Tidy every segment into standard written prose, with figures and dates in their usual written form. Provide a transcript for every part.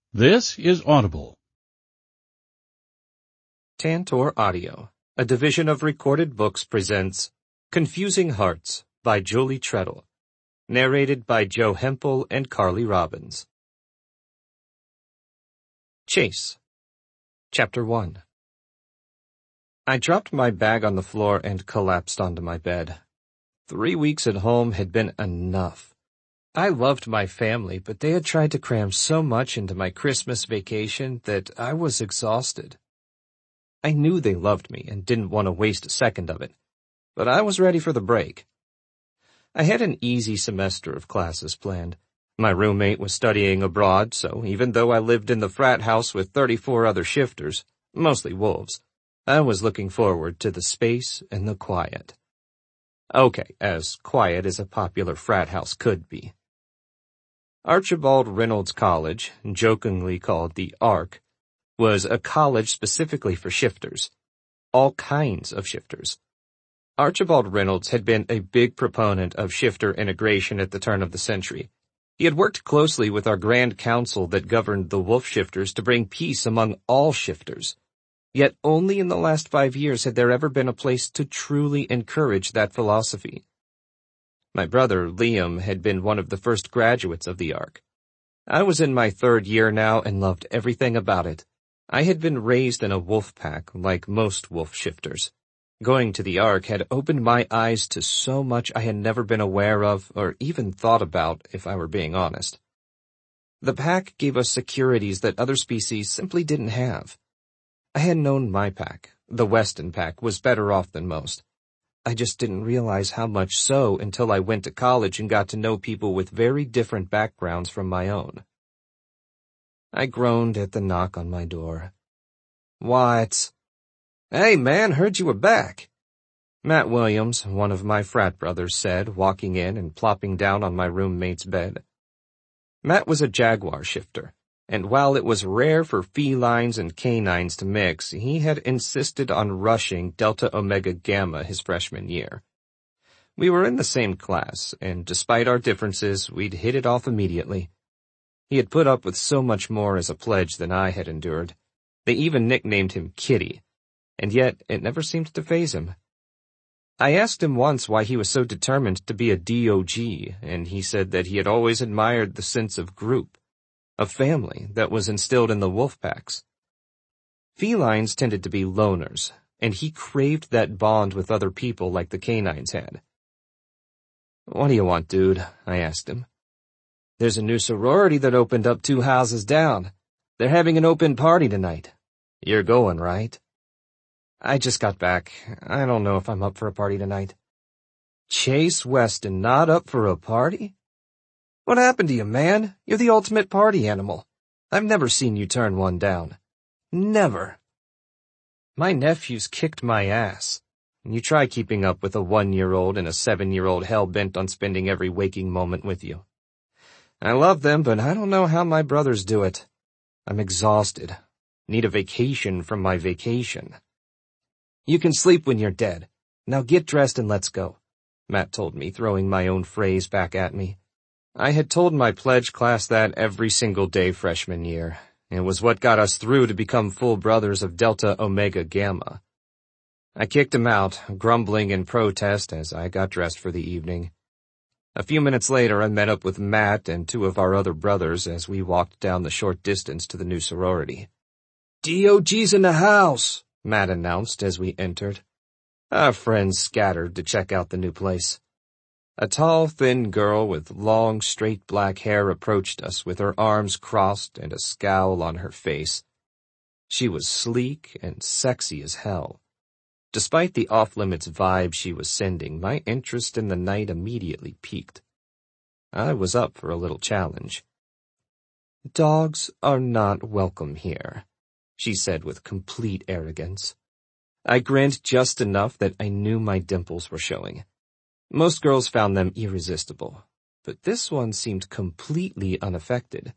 This is Audible. Tantor Audio, a division of Recorded Books, presents Confusing Hearts by Julie Treadle, narrated by Joe Hempel and Carly Robbins. Chase. Chapter 1. I dropped my bag on the floor and collapsed onto my bed. 3 weeks at home had been enough. I loved my family, but they had tried to cram so much into my Christmas vacation that I was exhausted. I knew they loved me and didn't want to waste a second of it, but I was ready for the break. I had an easy semester of classes planned. My roommate was studying abroad, so even though I lived in the frat house with 34 other shifters, mostly wolves, I was looking forward to the space and the quiet. Okay, as quiet as a popular frat house could be. Archibald Reynolds College, jokingly called the ARC, was a college specifically for shifters. All kinds of shifters. Archibald Reynolds had been a big proponent of shifter integration at the turn of the century. He had worked closely with our Grand Council that governed the wolf shifters to bring peace among all shifters. Yet only in the last 5 years had there ever been a place to truly encourage that philosophy. My brother, Liam, had been one of the first graduates of the ARC. I was in my 3rd year now and loved everything about it. I had been raised in a wolf pack, like most wolf shifters. Going to the ARC had opened my eyes to so much I had never been aware of or even thought about, if I were being honest. The pack gave us securities that other species simply didn't have. I had known my pack, the Weston pack, was better off than most. I just didn't realize how much so until I went to college and got to know people with very different backgrounds from my own. I groaned at the knock on my door. What? Hey man, heard you were back. Matt Williams, one of my frat brothers, said, walking in and plopping down on my roommate's bed. Matt was a jaguar shifter, and while it was rare for felines and canines to mix, he had insisted on rushing Delta Omega Gamma his freshman year. We were in the same class, and despite our differences, we'd hit it off immediately. He had put up with so much more as a pledge than I had endured. They even nicknamed him Kitty, and yet it never seemed to faze him. I asked him once why he was so determined to be a DOG, and he said that he had always admired the sense of group, of family that was instilled in the wolf packs. Felines tended to be loners, and he craved that bond with other people like the canines had. What do you want, dude? I asked him. There's a new sorority that opened up 2 houses down. They're having an open party tonight. You're going, right? I just got back. I don't know if I'm up for a party tonight. Chase Weston not up for a party? What happened to you, man? You're the ultimate party animal. I've never seen you turn one down. Never. My nephews kicked my ass. You try keeping up with a 1-year-old and a 7-year-old hell-bent on spending every waking moment with you. I love them, but I don't know how my brothers do it. I'm exhausted. Need a vacation from my vacation. You can sleep when you're dead. Now get dressed and let's go, Matt told me, throwing my own phrase back at me. I had told my pledge class that every single day freshman year. It was what got us through to become full brothers of Delta Omega Gamma. I kicked him out, grumbling in protest as I got dressed for the evening. A few minutes later, I met up with Matt and 2 of our other brothers as we walked down the short distance to the new sorority. DOG's in the house, Matt announced as we entered. Our friends scattered to check out the new place. A tall, thin girl with long, straight black hair approached us with her arms crossed and a scowl on her face. She was sleek and sexy as hell. Despite the off-limits vibe she was sending, my interest in the night immediately piqued. I was up for a little challenge. Dogs are not welcome here, she said with complete arrogance. I grinned just enough that I knew my dimples were showing. Most girls found them irresistible, but this one seemed completely unaffected.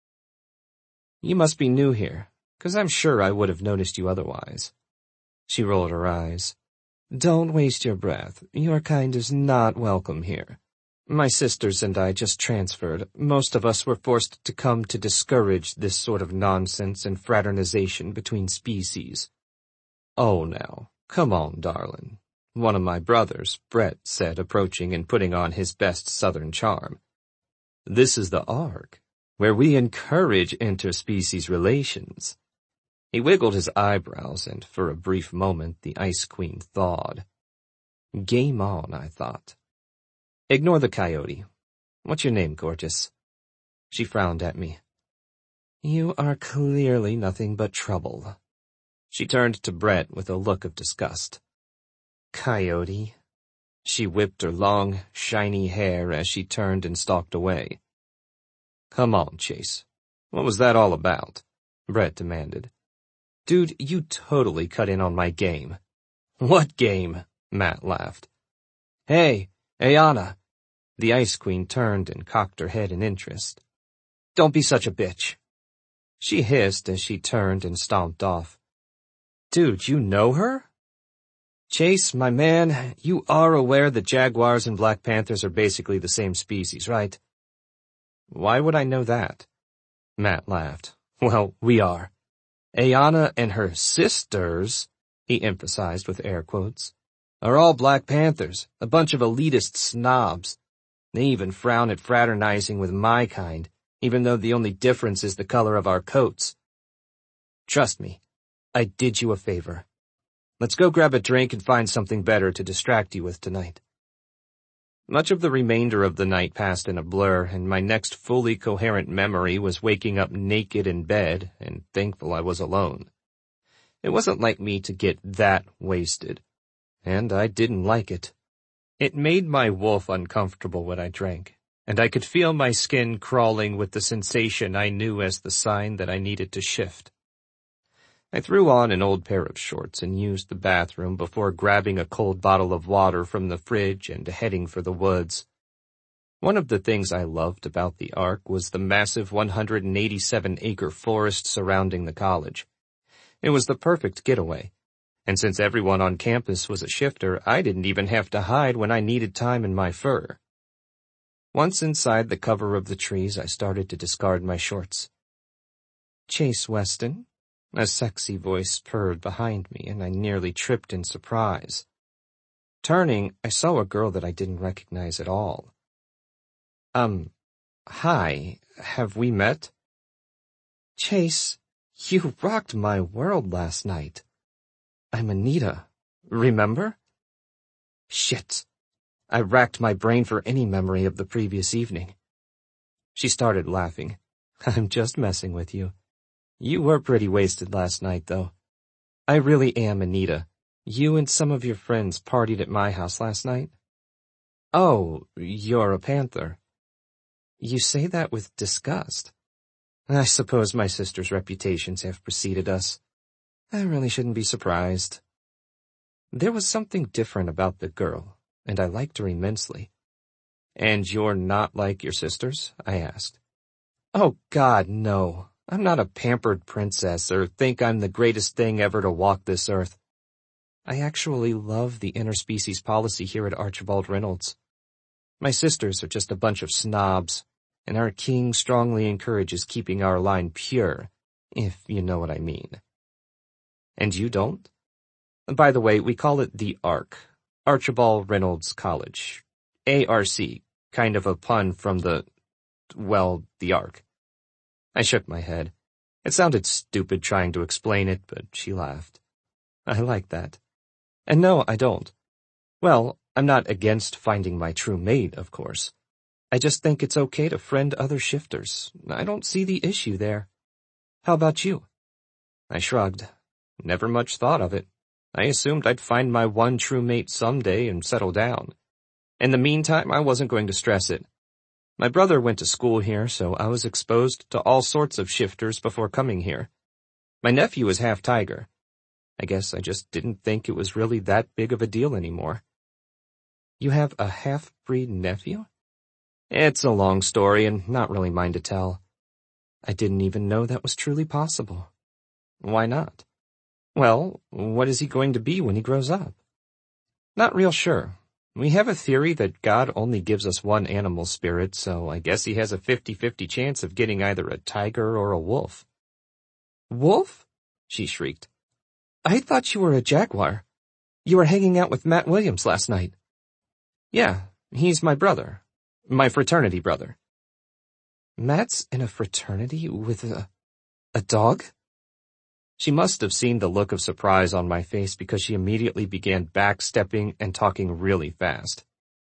You must be new here, 'cause I'm sure I would have noticed you otherwise. She rolled her eyes. Don't waste your breath. Your kind is not welcome here. My sisters and I just transferred. Most of us were forced to come to discourage this sort of nonsense and fraternization between species. Oh, now, come on, darling. One of my brothers, Brett, said, approaching and putting on his best southern charm. This is the Ark, where we encourage interspecies relations. He wiggled his eyebrows, and for a brief moment the Ice Queen thawed. Game on, I thought. Ignore the coyote. What's your name, gorgeous? She frowned at me. You are clearly nothing but trouble. She turned to Brett with a look of disgust. Coyote. She whipped her long, shiny hair as she turned and stalked away. Come on, Chase. What was that all about? Brett demanded. Dude, you totally cut in on my game. What game? Matt laughed. Hey, Ayana. The Ice Queen turned and cocked her head in interest. Don't be such a bitch. She hissed as she turned and stomped off. Dude, you know her? Chase, my man, you are aware that jaguars and black panthers are basically the same species, right? Why would I know that? Matt laughed. Well, we are. Ayana and her sisters, he emphasized with air quotes, are all black panthers, a bunch of elitist snobs. They even frown at fraternizing with my kind, even though the only difference is the color of our coats. Trust me, I did you a favor. Let's go grab a drink and find something better to distract you with tonight. Much of the remainder of the night passed in a blur, and my next fully coherent memory was waking up naked in bed and thankful I was alone. It wasn't like me to get that wasted, and I didn't like it. It made my wolf uncomfortable when I drank, and I could feel my skin crawling with the sensation I knew as the sign that I needed to shift. I threw on an old pair of shorts and used the bathroom before grabbing a cold bottle of water from the fridge and heading for the woods. One of the things I loved about the Ark was the massive 187-acre forest surrounding the college. It was the perfect getaway, and since everyone on campus was a shifter, I didn't even have to hide when I needed time in my fur. Once inside the cover of the trees, I started to discard my shorts. Chase Weston? A sexy voice purred behind me, and I nearly tripped in surprise. Turning, I saw a girl that I didn't recognize at all. Hi, have we met? Chase, you rocked my world last night. I'm Anita, remember? Shit. I racked my brain for any memory of the previous evening. She started laughing. I'm just messing with you. You were pretty wasted last night, though. I really am Anita. You and some of your friends partied at my house last night? Oh, you're a panther. You say that with disgust. I suppose my sister's reputations have preceded us. I really shouldn't be surprised. There was something different about the girl, and I liked her immensely. And you're not like your sisters? I asked. Oh, God, no. I'm not a pampered princess or think I'm the greatest thing ever to walk this earth. I actually love the interspecies policy here at Archibald Reynolds. My sisters are just a bunch of snobs, and our king strongly encourages keeping our line pure, if you know what I mean. And you don't? By the way, we call it the Ark, Archibald Reynolds College. ARC, kind of a pun from the Ark. I shook my head. It sounded stupid trying to explain it, but she laughed. I like that. And no, I don't. Well, I'm not against finding my true mate, of course. I just think it's okay to friend other shifters. I don't see the issue there. How about you? I shrugged. Never much thought of it. I assumed I'd find my one true mate someday and settle down. In the meantime, I wasn't going to stress it. My brother went to school here, so I was exposed to all sorts of shifters before coming here. My nephew is half tiger. I guess I just didn't think it was really that big of a deal anymore. You have a half-breed nephew? It's a long story and not really mine to tell. I didn't even know that was truly possible. Why not? Well, what is he going to be when he grows up? Not real sure. We have a theory that God only gives us one animal spirit, so I guess he has a 50-50 chance of getting either a tiger or a wolf. Wolf? She shrieked. I thought you were a jaguar. You were hanging out with Matt Williams last night. Yeah, he's my brother. My fraternity brother. Matt's in a fraternity with a dog? She must have seen the look of surprise on my face because she immediately began backstepping and talking really fast.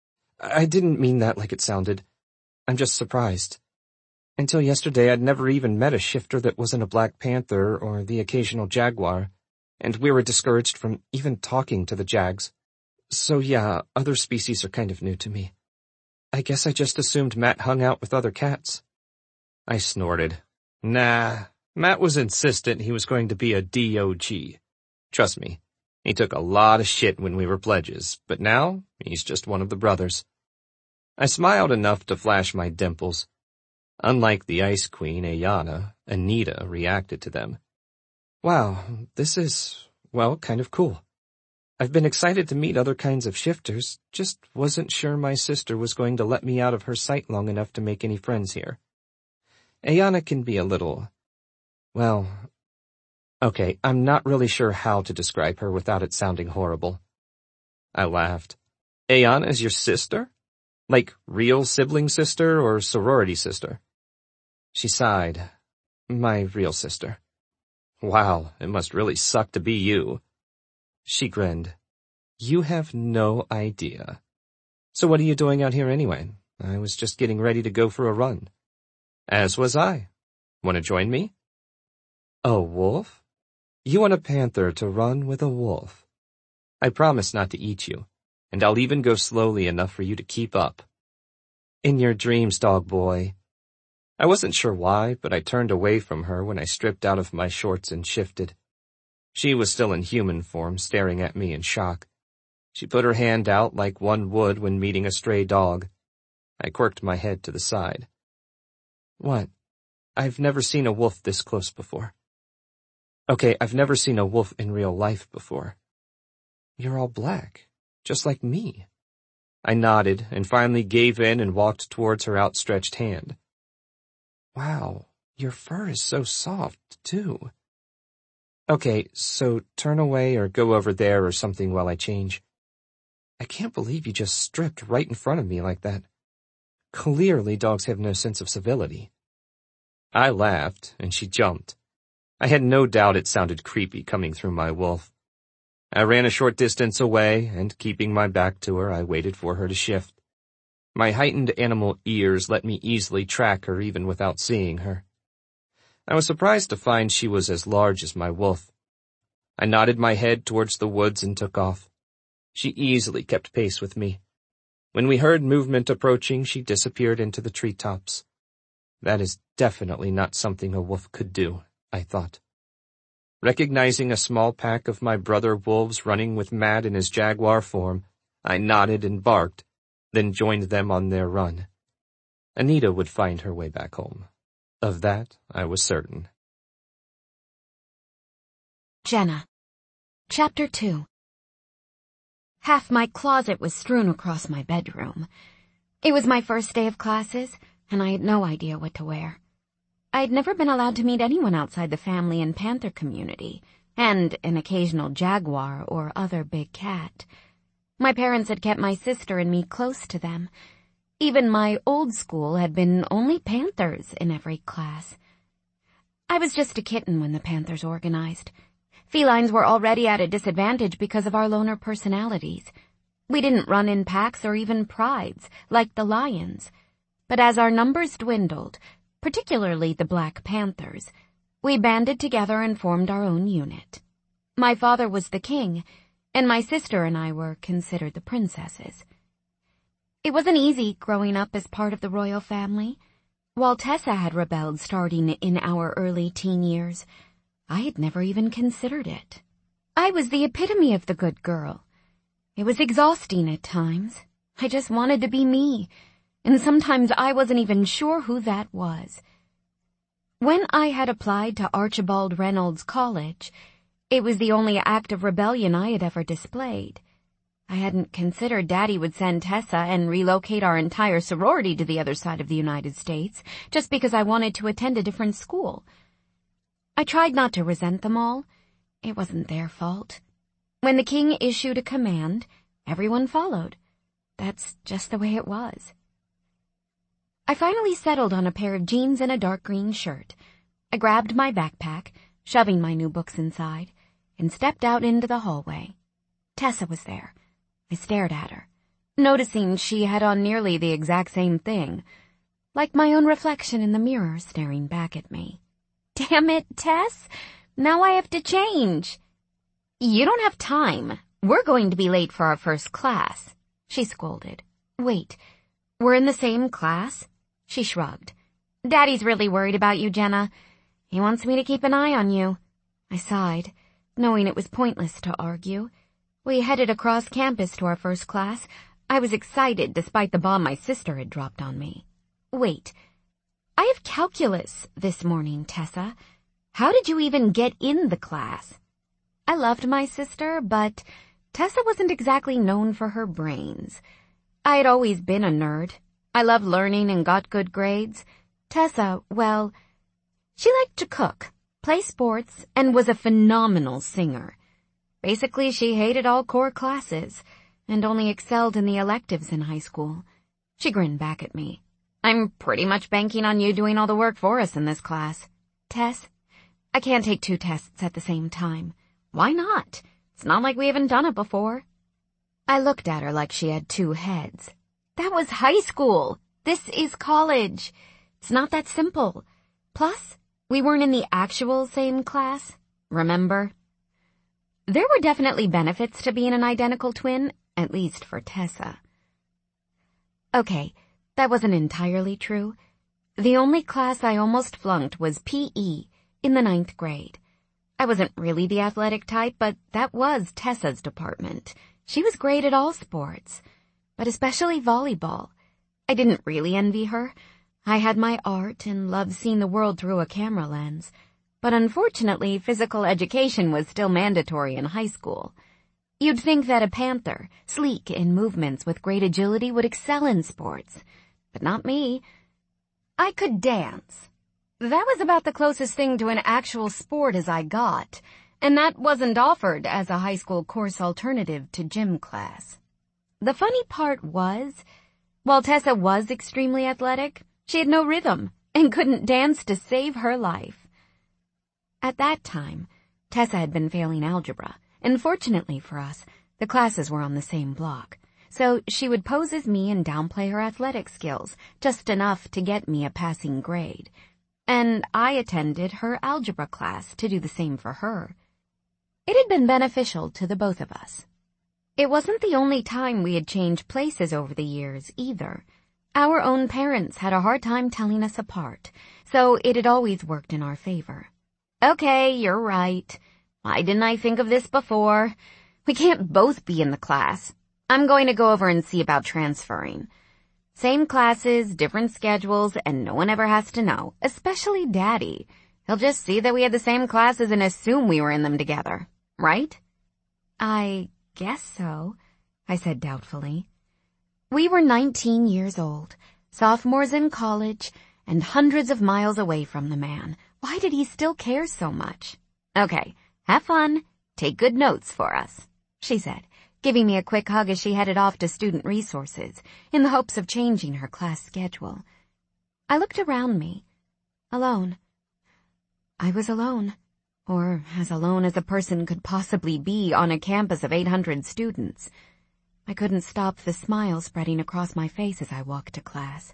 I didn't mean that like it sounded. I'm just surprised. Until yesterday, I'd never even met a shifter that wasn't a Black Panther or the occasional jaguar, and we were discouraged from even talking to the jags. So yeah, other species are kind of new to me. I guess I just assumed Matt hung out with other cats. I snorted. Nah. Matt was insistent he was going to be a DOG. Trust me, he took a lot of shit when we were pledges, but now he's just one of the brothers. I smiled enough to flash my dimples. Unlike the Ice Queen, Ayana, Anita reacted to them. Wow, this is, well, kind of cool. I've been excited to meet other kinds of shifters, just wasn't sure my sister was going to let me out of her sight long enough to make any friends here. Ayana can be a little... Well, okay, I'm not really sure how to describe her without it sounding horrible. I laughed. Ayana is your sister? Like real sibling sister or sorority sister? She sighed. My real sister. Wow, it must really suck to be you. She grinned. You have no idea. So what are you doing out here anyway? I was just getting ready to go for a run. As was I. Want to join me? A wolf? You want a panther to run with a wolf. I promise not to eat you, and I'll even go slowly enough for you to keep up. In your dreams, dog boy. I wasn't sure why, but I turned away from her when I stripped out of my shorts and shifted. She was still in human form, staring at me in shock. She put her hand out like one would when meeting a stray dog. I quirked my head to the side. What? I've never seen a wolf this close before. Okay, I've never seen a wolf in real life before. You're all black, just like me. I nodded and finally gave in and walked towards her outstretched hand. Wow, your fur is so soft, too. Okay, so turn away or go over there or something while I change. I can't believe you just stripped right in front of me like that. Clearly dogs have no sense of civility. I laughed, and she jumped. I had no doubt it sounded creepy coming through my wolf. I ran a short distance away, and keeping my back to her, I waited for her to shift. My heightened animal ears let me easily track her even without seeing her. I was surprised to find she was as large as my wolf. I nodded my head towards the woods and took off. She easily kept pace with me. When we heard movement approaching, she disappeared into the treetops. That is definitely not something a wolf could do, I thought. Recognizing a small pack of my brother wolves running with Matt in his jaguar form, I nodded and barked, then joined them on their run. Anita would find her way back home. Of that, I was certain. Jenna. Chapter 2. Half my closet was strewn across my bedroom. It was my first day of classes, and I had no idea what to wear. I'd never been allowed to meet anyone outside the family and panther community, and an occasional jaguar or other big cat. My parents had kept my sister and me close to them. Even my old school had been only panthers in every class. I was just a kitten when the panthers organized. Felines were already at a disadvantage because of our loner personalities. We didn't run in packs or even prides, like the lions. But as our numbers dwindled, particularly the Black Panthers, we banded together and formed our own unit. My father was the king, and my sister and I were considered the princesses. It wasn't easy growing up as part of the royal family. While Tessa had rebelled starting in our early teen years, I had never even considered it. I was the epitome of the good girl. It was exhausting at times. I just wanted to be me, and sometimes I wasn't even sure who that was. When I had applied to Archibald Reynolds College, it was the only act of rebellion I had ever displayed. I hadn't considered Daddy would send Tessa and relocate our entire sorority to the other side of the United States just because I wanted to attend a different school. I tried not to resent them all. It wasn't their fault. When the king issued a command, everyone followed. That's just the way it was. I finally settled on a pair of jeans and a dark green shirt. I grabbed my backpack, shoving my new books inside, and stepped out into the hallway. Tessa was there. I stared at her, noticing she had on nearly the exact same thing, like my own reflection in the mirror staring back at me. Damn it, Tess! Now I have to change. You don't have time. We're going to be late for our first class, she scolded. Wait, we're in the same class? She shrugged. Daddy's really worried about you, Jenna. He wants me to keep an eye on you. I sighed, knowing it was pointless to argue. We headed across campus to our first class. I was excited despite the bomb my sister had dropped on me. Wait, I have calculus this morning, Tessa. How did you even get in the class? I loved my sister, but Tessa wasn't exactly known for her brains. I had always been a nerd. I loved learning and got good grades. Tessa, well, she liked to cook, play sports, and was a phenomenal singer. Basically, she hated all core classes and only excelled in the electives in high school. She grinned back at me. I'm pretty much banking on you doing all the work for us in this class. Tess, I can't take 2 tests at the same time. Why not? It's not like we haven't done it before. I looked at her like she had 2 heads. That was high school. This is college. It's not that simple. Plus, we weren't in the actual same class, remember? There were definitely benefits to being an identical twin, at least for Tessa. Okay, that wasn't entirely true. The only class I almost flunked was PE in the 9th grade. I wasn't really the athletic type, but that was Tessa's department. She was great at all sports, but especially volleyball. I didn't really envy her. I had my art and loved seeing the world through a camera lens. But unfortunately, physical education was still mandatory in high school. You'd think that a panther, sleek in movements with great agility, would excel in sports. But not me. I could dance. That was about the closest thing to an actual sport as I got, and that wasn't offered as a high school course alternative to gym class. The funny part was, while Tessa was extremely athletic, she had no rhythm and couldn't dance to save her life. At that time, Tessa had been failing algebra, and fortunately for us, the classes were on the same block, so she would pose as me and downplay her athletic skills, just enough to get me a passing grade. And I attended her algebra class to do the same for her. It had been beneficial to the both of us. It wasn't the only time we had changed places over the years, either. Our own parents had a hard time telling us apart, so it had always worked in our favor. Okay, you're right. Why didn't I think of this before? We can't both be in the class. I'm going to go over and see about transferring. Same classes, different schedules, and no one ever has to know, especially Daddy. He'll just see that we had the same classes and assume we were in them together, right? I guess so, I said doubtfully. We were 19 years old, sophomores in college, and hundreds of miles away from the man. Why did he still care so much? Okay, have fun. Take good notes for us, she said, giving me a quick hug as she headed off to student resources, in the hopes of changing her class schedule. I looked around me. Alone. I was alone, or as alone as a person could possibly be on a campus of 800 students. I couldn't stop the smile spreading across my face as I walked to class.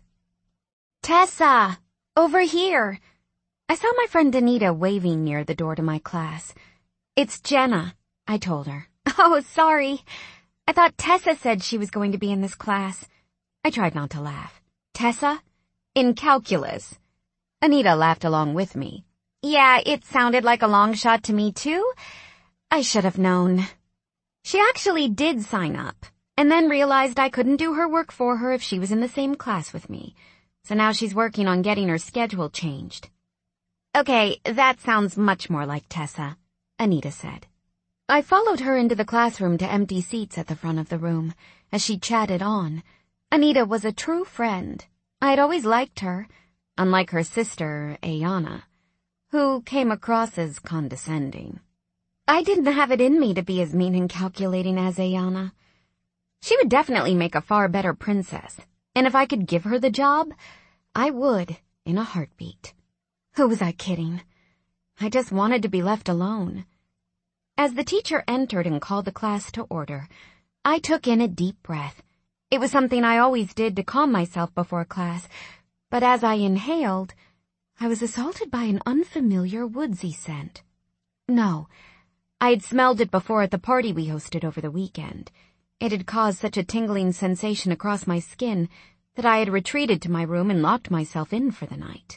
Tessa! Over here! I saw my friend Anita waving near the door to my class. It's Jenna, I told her. Oh, sorry. I thought Tessa said she was going to be in this class. I tried not to laugh. Tessa? In calculus. Anita laughed along with me. Yeah, it sounded like a long shot to me, too. I should have known. She actually did sign up, and then realized I couldn't do her work for her if she was in the same class with me. So now she's working on getting her schedule changed. Okay, that sounds much more like Tessa, Anita said. I followed her into the classroom to empty seats at the front of the room as she chatted on. Anita was a true friend. I had always liked her, unlike her sister, Ayana, who came across as condescending. I didn't have it in me to be as mean and calculating as Ayana. She would definitely make a far better princess, and if I could give her the job, I would, in a heartbeat. Who was I kidding? I just wanted to be left alone. As the teacher entered and called the class to order, I took in a deep breath. It was something I always did to calm myself before class, but as I inhaled, I was assaulted by an unfamiliar woodsy scent. No, I had smelled it before at the party we hosted over the weekend. It had caused such a tingling sensation across my skin that I had retreated to my room and locked myself in for the night.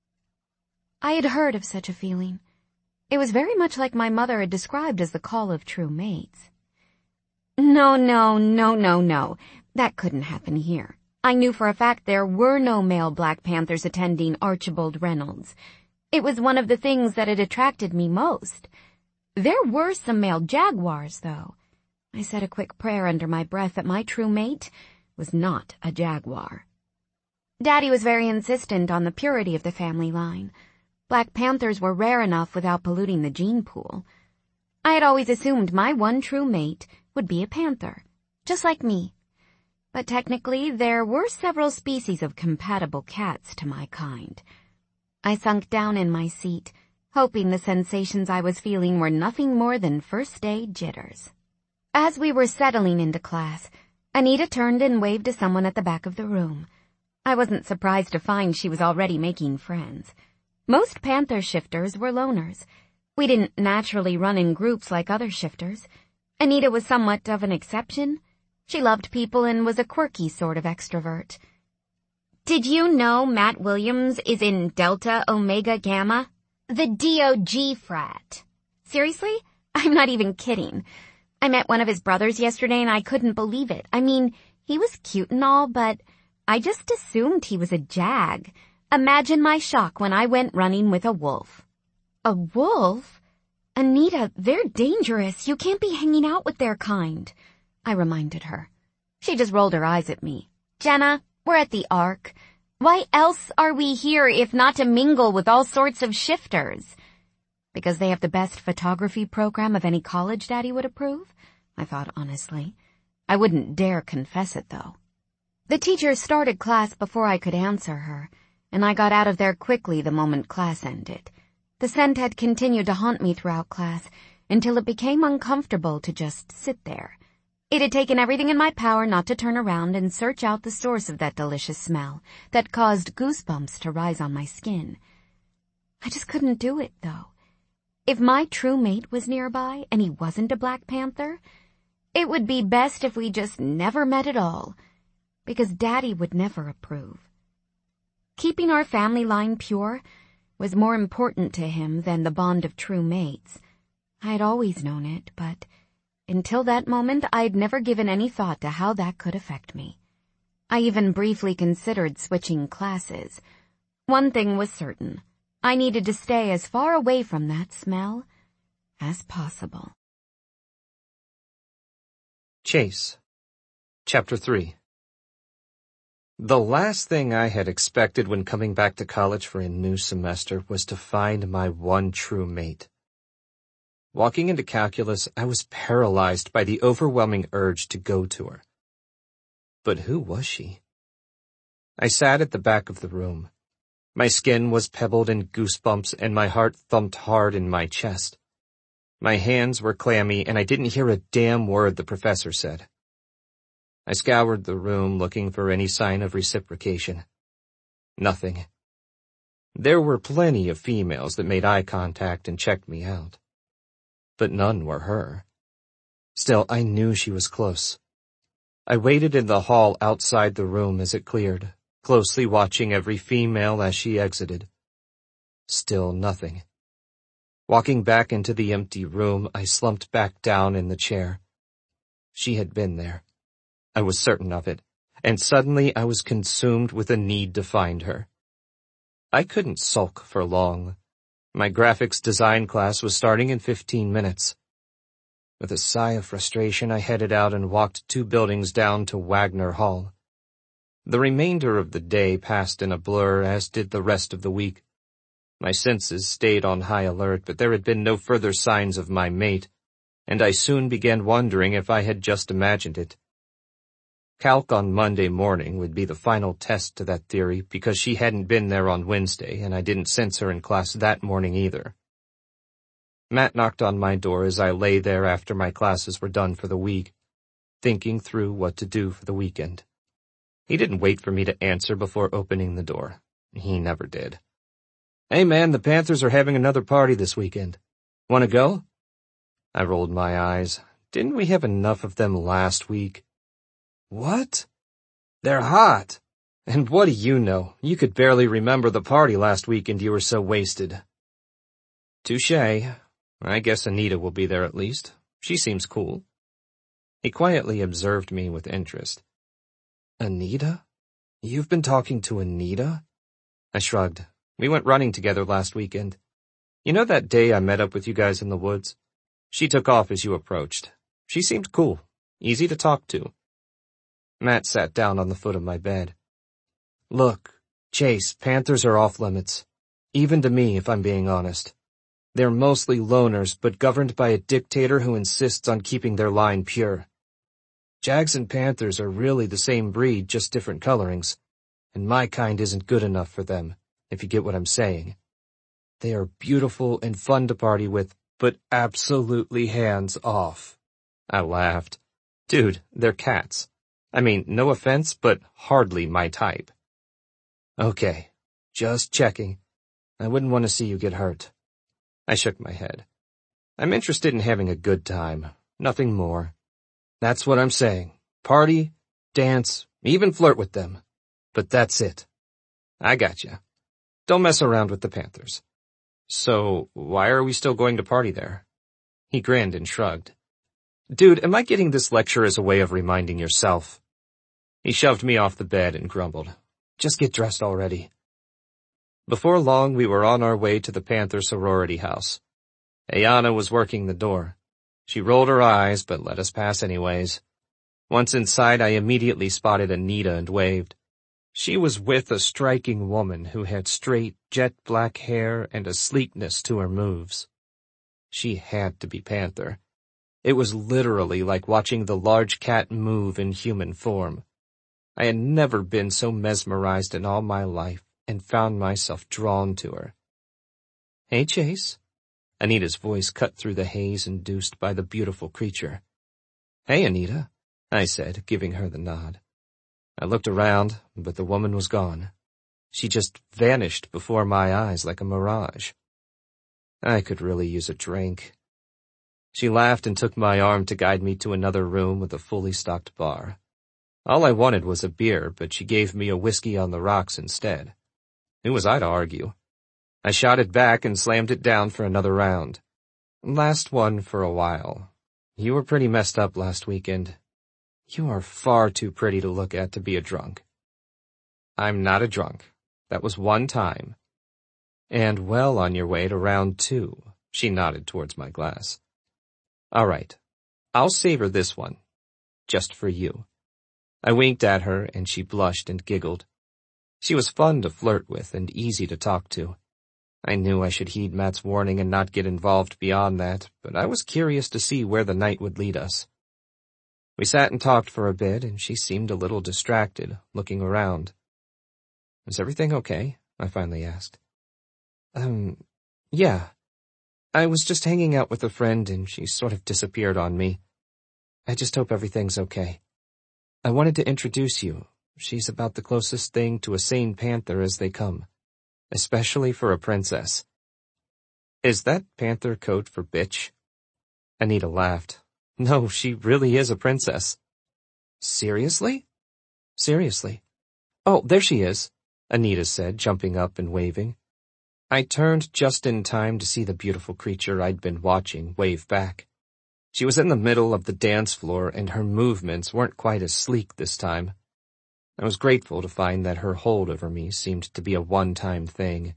I had heard of such a feeling. It was very much like my mother had described as the call of true mates. No. That couldn't happen here. I knew for a fact there were no male Black Panthers attending Archibald Reynolds. It was one of the things that had attracted me most. There were some male jaguars, though. I said a quick prayer under my breath that my true mate was not a jaguar. Daddy was very insistent on the purity of the family line. Black Panthers were rare enough without polluting the gene pool. I had always assumed my one true mate would be a panther, just like me. But technically, there were several species of compatible cats to my kind. I sunk down in my seat, hoping the sensations I was feeling were nothing more than first-day jitters. As we were settling into class, Anita turned and waved to someone at the back of the room. I wasn't surprised to find she was already making friends. Most panther shifters were loners. We didn't naturally run in groups like other shifters. Anita was somewhat of an exception. She loved people and was a quirky sort of extrovert. Did you know Matt Williams is in Delta Omega Gamma? The DOG frat. Seriously? I'm not even kidding. I met one of his brothers yesterday and I couldn't believe it. I mean, he was cute and all, but I just assumed he was a jag. Imagine my shock when I went running with a wolf. A wolf? Anita, they're dangerous. You can't be hanging out with their kind, I reminded her. She just rolled her eyes at me. Jenna, we're at the Ark. Why else are we here if not to mingle with all sorts of shifters? Because they have the best photography program of any college Daddy would approve? I thought honestly. I wouldn't dare confess it, though. The teacher started class before I could answer her, and I got out of there quickly the moment class ended. The scent had continued to haunt me throughout class until it became uncomfortable to just sit there. It had taken everything in my power not to turn around and search out the source of that delicious smell that caused goosebumps to rise on my skin. I just couldn't do it, though. If my true mate was nearby and he wasn't a Black Panther, it would be best if we just never met at all, because Daddy would never approve. Keeping our family line pure was more important to him than the bond of true mates. I had always known it, but until that moment I'd never given any thought to how that could affect me. I even briefly considered switching classes. One thing was certain. I needed to stay as far away from that smell as possible. Chase. Chapter 3. The last thing I had expected when coming back to college for a new semester was to find my one true mate. Walking into calculus, I was paralyzed by the overwhelming urge to go to her. But who was she? I sat at the back of the room. My skin was pebbled in goosebumps and my heart thumped hard in my chest. My hands were clammy and I didn't hear a damn word the professor said. I scoured the room looking for any sign of reciprocation. Nothing. There were plenty of females that made eye contact and checked me out. But none were her. Still, I knew she was close. I waited in the hall outside the room as it cleared, closely watching every female as she exited. Still nothing. Walking back into the empty room, I slumped back down in the chair. She had been there. I was certain of it, and suddenly I was consumed with a need to find her. I couldn't sulk for long. My graphics design class was starting in 15 minutes. With a sigh of frustration, I headed out and walked 2 buildings down to Wagner Hall. The remainder of the day passed in a blur, as did the rest of the week. My senses stayed on high alert, but there had been no further signs of my mate, and I soon began wondering if I had just imagined it. Calc on Monday morning would be the final test to that theory, because she hadn't been there on Wednesday, and I didn't sense her in class that morning either. Matt knocked on my door as I lay there after my classes were done for the week, thinking through what to do for the weekend. He didn't wait for me to answer before opening the door. He never did. "Hey man, the Panthers are having another party this weekend. Want to go?" I rolled my eyes. Didn't we have enough of them last week? "What? They're hot. And what do you know? You could barely remember the party last weekend, you were so wasted." "Touché. I guess Anita will be there at least. She seems cool." He quietly observed me with interest. "Anita? You've been talking to Anita?" I shrugged. "We went running together last weekend. You know that day I met up with you guys in the woods? She took off as you approached. She seemed cool, easy to talk to." Matt sat down on the foot of my bed. "Look, Chase, Panthers are off limits. Even to me, if I'm being honest. They're mostly loners, but governed by a dictator who insists on keeping their line pure. Jags and Panthers are really the same breed, just different colorings, and my kind isn't good enough for them, if you get what I'm saying. They are beautiful and fun to party with, but absolutely hands off." I laughed. "Dude, they're cats. I mean, no offense, but hardly my type." "Okay, just checking. I wouldn't want to see you get hurt." I shook my head. "I'm interested in having a good time, nothing more. That's what I'm saying. Party, dance, even flirt with them. But that's it." "I gotcha. Don't mess around with the Panthers." "So, why are we still going to party there?" He grinned and shrugged. "Dude, am I getting this lecture as a way of reminding yourself?" He shoved me off the bed and grumbled, "Just get dressed already." Before long, we were on our way to the Panther sorority house. Ayana was working the door. She rolled her eyes, but let us pass anyways. Once inside, I immediately spotted Anita and waved. She was with a striking woman who had straight, jet-black hair and a sleekness to her moves. She had to be Panther. It was literally like watching the large cat move in human form. I had never been so mesmerized in all my life, and found myself drawn to her. "Hey, Chase." Anita's voice cut through the haze induced by the beautiful creature. "Hey, Anita," I said, giving her the nod. I looked around, but the woman was gone. She just vanished before my eyes like a mirage. I could really use a drink. She laughed and took my arm to guide me to another room with a fully stocked bar. All I wanted was a beer, but she gave me a whiskey on the rocks instead. Who was I to argue? I shot it back and slammed it down for another round. "Last one for a while. You were pretty messed up last weekend. You are far too pretty to look at to be a drunk." "I'm not a drunk. That was one time." "And well on your way to round 2, she nodded towards my glass. "All right. I'll savor this one. Just for you." I winked at her, and she blushed and giggled. She was fun to flirt with and easy to talk to. I knew I should heed Matt's warning and not get involved beyond that, but I was curious to see where the night would lead us. We sat and talked for a bit, and she seemed a little distracted, looking around. "Is everything okay?" I finally asked. Yeah. I was just hanging out with a friend, and she sort of disappeared on me. I just hope everything's okay. I wanted to introduce you. She's about the closest thing to a sane panther as they come, especially for a princess." "Is that panther code for bitch?" Anita laughed. "No, she really is a princess." "Seriously?" "Seriously." "Oh, there she is," Anita said, jumping up and waving. I turned just in time to see the beautiful creature I'd been watching wave back. She was in the middle of the dance floor, and her movements weren't quite as sleek this time. I was grateful to find that her hold over me seemed to be a one-time thing.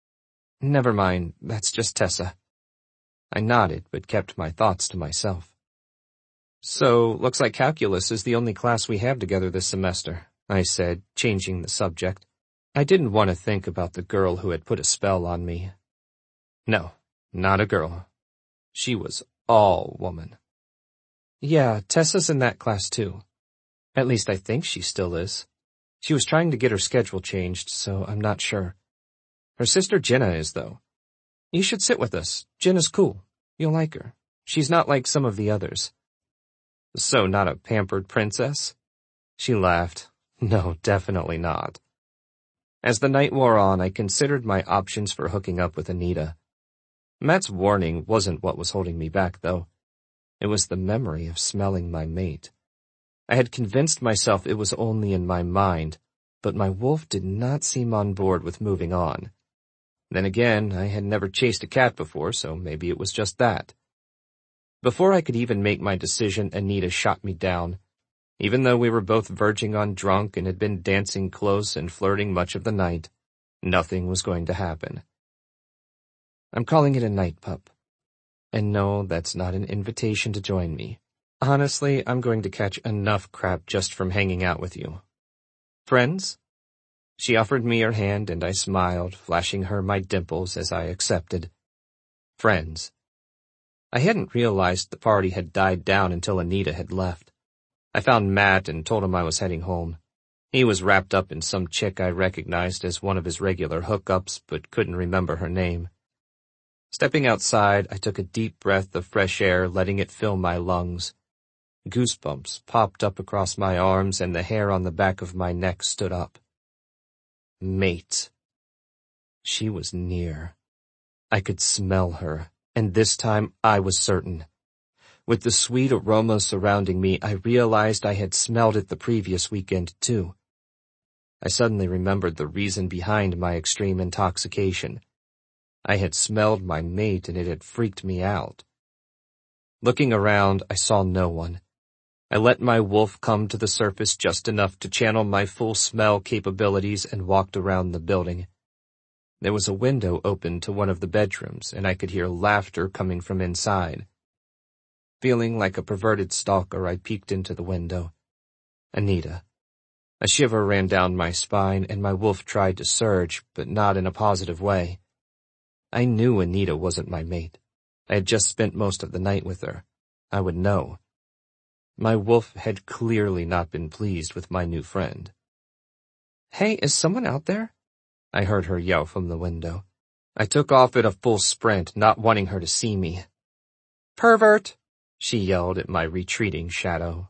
"Never mind, that's just Tessa." I nodded, but kept my thoughts to myself. So, looks like calculus is the only class we have together this semester, I said, changing the subject. I didn't want to think about the girl who had put a spell on me. No, not a girl. She was all woman. Yeah, Tessa's in that class too. At least I think she still is. She was trying to get her schedule changed, so I'm not sure. Her sister Jenna is, though. You should sit with us. Jenna's cool. You'll like her. She's not like some of the others. So not a pampered princess? She laughed. No, definitely not. As the night wore on, I considered my options for hooking up with Anita. Matt's warning wasn't what was holding me back, though. It was the memory of smelling my mate. I had convinced myself it was only in my mind, but my wolf did not seem on board with moving on. Then again, I had never chased a cat before, so maybe it was just that. Before I could even make my decision, Anita shot me down. Even though we were both verging on drunk and had been dancing close and flirting much of the night, nothing was going to happen. I'm calling it a night, pup. And no, that's not an invitation to join me. Honestly, I'm going to catch enough crap just from hanging out with you. Friends? She offered me her hand and I smiled, flashing her my dimples as I accepted. Friends. I hadn't realized the party had died down until Anita had left. I found Matt and told him I was heading home. He was wrapped up in some chick I recognized as one of his regular hookups, but couldn't remember her name. Stepping outside, I took a deep breath of fresh air, letting it fill my lungs. Goosebumps popped up across my arms and the hair on the back of my neck stood up. Mate. She was near. I could smell her, and this time I was certain. With the sweet aroma surrounding me, I realized I had smelled it the previous weekend, too. I suddenly remembered the reason behind my extreme intoxication. I had smelled my mate and it had freaked me out. Looking around, I saw no one. I let my wolf come to the surface just enough to channel my full smell capabilities and walked around the building. There was a window open to one of the bedrooms, and I could hear laughter coming from inside. Feeling like a perverted stalker, I peeked into the window. Anita. A shiver ran down my spine, and my wolf tried to surge, but not in a positive way. I knew Anita wasn't my mate. I had just spent most of the night with her. I would know. My wolf had clearly not been pleased with my new friend. Hey, is someone out there? I heard her yell from the window. I took off at a full sprint, not wanting her to see me. Pervert! She yelled at my retreating shadow.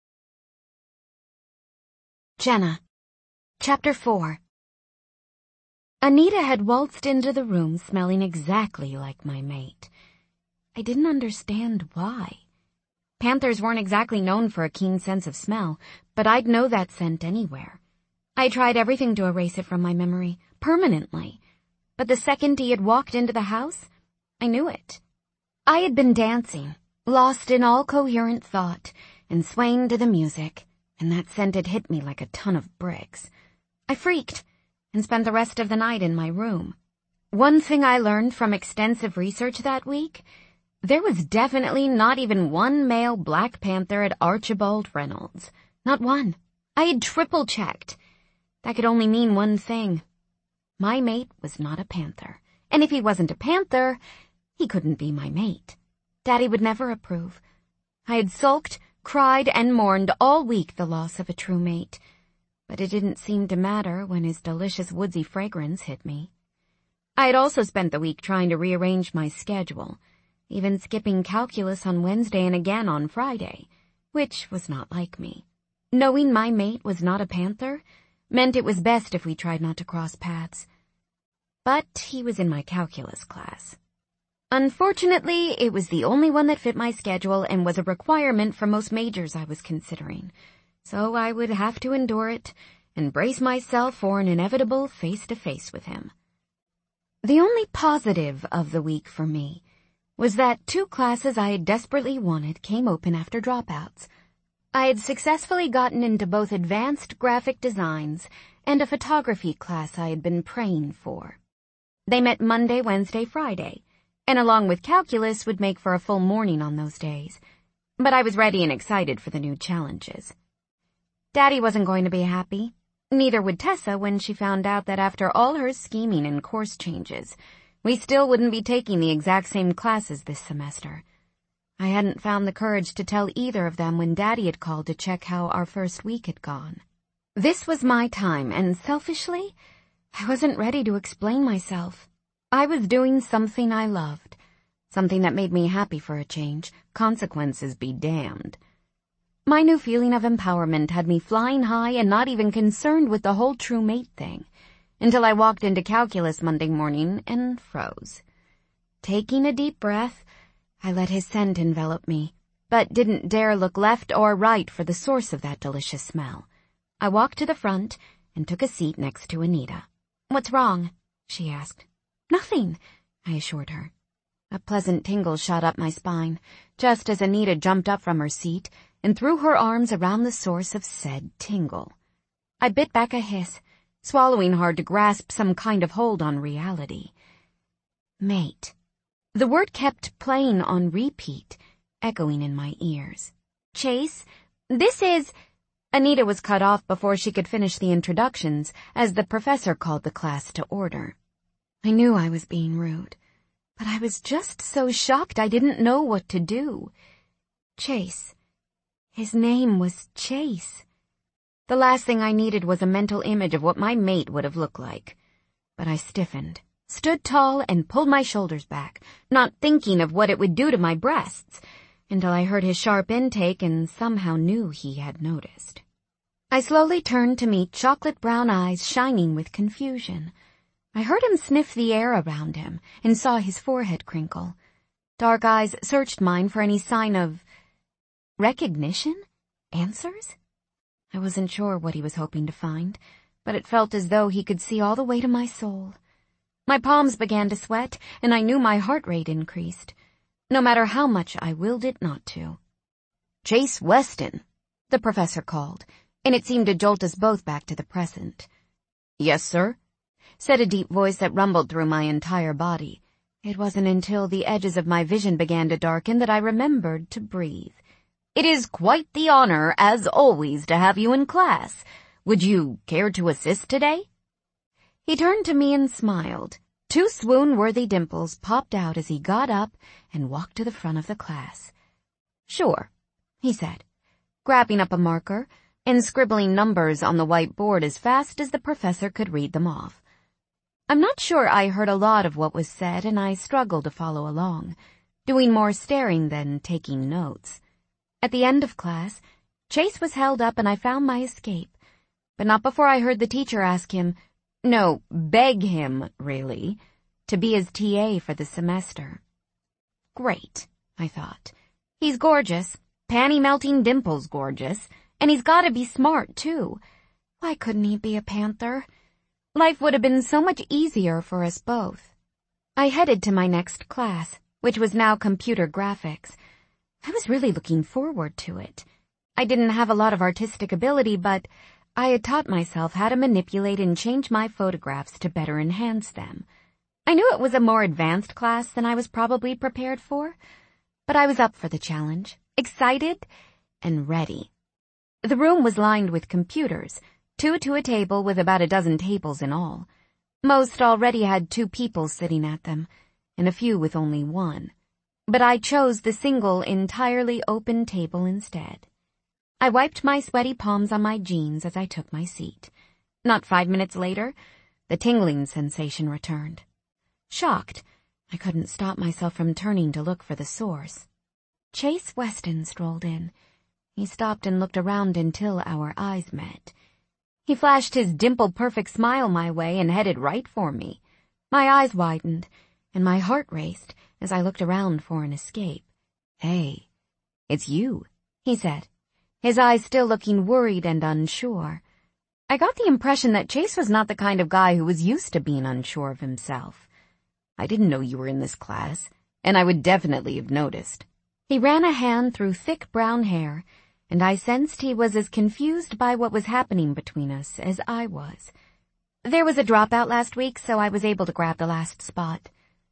Jenna. Chapter 4. Anita had waltzed into the room smelling exactly like my mate. I didn't understand why. Panthers weren't exactly known for a keen sense of smell, but I'd know that scent anywhere. I tried everything to erase it from my memory, permanently. But the second he had walked into the house, I knew it. I had been dancing, lost in all coherent thought, and swaying to the music, and that scent had hit me like a ton of bricks. I freaked, and spent the rest of the night in my room. One thing I learned from extensive research that week, there was definitely not even one male Black Panther at Archibald Reynolds. Not one. I had triple-checked. That could only mean one thing. My mate was not a panther. And if he wasn't a panther, he couldn't be my mate. Daddy would never approve. I had sulked, cried, and mourned all week the loss of a true mate. But it didn't seem to matter when his delicious woodsy fragrance hit me. I had also spent the week trying to rearrange my schedule, even skipping calculus on Wednesday and again on Friday, which was not like me. Knowing my mate was not a panther meant it was best if we tried not to cross paths. But he was in my calculus class. Unfortunately, it was the only one that fit my schedule and was a requirement for most majors I was considering, so I would have to endure it and brace myself for an inevitable face-to-face with him. The only positive of the week for me was that 2 classes I had desperately wanted came open after dropouts. I had successfully gotten into both advanced graphic designs and a photography class I had been praying for. They met Monday, Wednesday, Friday, and along with calculus would make for a full morning on those days. but I was ready and excited for the new challenges. Daddy wasn't going to be happy. Neither would Tessa when she found out that after all her scheming and course changes, we still wouldn't be taking the exact same classes this semester. I hadn't found the courage to tell either of them when Daddy had called to check how our first week had gone. This was my time, and selfishly, I wasn't ready to explain myself. I was doing something I loved, something that made me happy for a change, consequences be damned. My new feeling of empowerment had me flying high and not even concerned with the whole true mate thing, until I walked into calculus Monday morning and froze. Taking a deep breath, I let his scent envelop me, but didn't dare look left or right for the source of that delicious smell. I walked to the front and took a seat next to Anita. "What's wrong?" she asked. "Nothing," I assured her. A pleasant tingle shot up my spine, just as Anita jumped up from her seat and threw her arms around the source of said tingle. I bit back a hiss, swallowing hard to grasp some kind of hold on reality. Mate. The word kept playing on repeat, echoing in my ears. "Chase, this is—" Anita was cut off before she could finish the introductions, as the professor called the class to order. I knew I was being rude, but I was just so shocked I didn't know what to do. Chase. His name was Chase. The last thing I needed was a mental image of what my mate would have looked like. But I stiffened, stood tall, and pulled my shoulders back, not thinking of what it would do to my breasts, until I heard his sharp intake and somehow knew he had noticed. I slowly turned to meet chocolate-brown eyes shining with confusion. I heard him sniff the air around him and saw his forehead crinkle. Dark eyes searched mine for any sign of recognition? Answers? I wasn't sure what he was hoping to find, but it felt as though he could see all the way to my soul. My palms began to sweat, and I knew my heart rate increased, no matter how much I willed it not to. "Chase Weston," the professor called, and it seemed to jolt us both back to the present. "Yes, sir," said a deep voice that rumbled through my entire body. It wasn't until the edges of my vision began to darken that I remembered to breathe. "It is quite the honor, as always, to have you in class. Would you care to assist today?" He turned to me and smiled. 2 swoon-worthy dimples popped out as he got up and walked to the front of the class. "Sure," he said, grabbing up a marker and scribbling numbers on the whiteboard as fast as the professor could read them off. I'm not sure I heard a lot of what was said, and I struggled to follow along, doing more staring than taking notes. At the end of class, Chase was held up and I found my escape, but not before I heard the teacher ask him, no, beg him, really, to be his TA for the semester. Great, I thought. He's gorgeous, panty-melting dimples gorgeous, and he's gotta be smart, too. Why couldn't he be a panther? Life would have been so much easier for us both. I headed to my next class, which was now computer graphics. I was really looking forward to it. I didn't have a lot of artistic ability, but I had taught myself how to manipulate and change my photographs to better enhance them. I knew it was a more advanced class than I was probably prepared for, but I was up for the challenge, excited and ready. The room was lined with computers, 2 to a table with about a dozen tables in all. Most already had 2 people sitting at them, and a few with only 1. But I chose the single, entirely open table instead. I wiped my sweaty palms on my jeans as I took my seat. Not 5 minutes later, the tingling sensation returned. Shocked, I couldn't stop myself from turning to look for the source. Chase Weston strolled in. He stopped and looked around until our eyes met. He flashed his dimple-perfect smile my way and headed right for me. My eyes widened, and my heart raced as I looked around for an escape. "Hey, it's you," he said, his eyes still looking worried and unsure. I got the impression that Chase was not the kind of guy who was used to being unsure of himself. "I didn't know you were in this class, and I would definitely have noticed." He ran a hand through thick brown hair, and I sensed he was as confused by what was happening between us as I was. There was a dropout last week, so I was able to grab the last spot.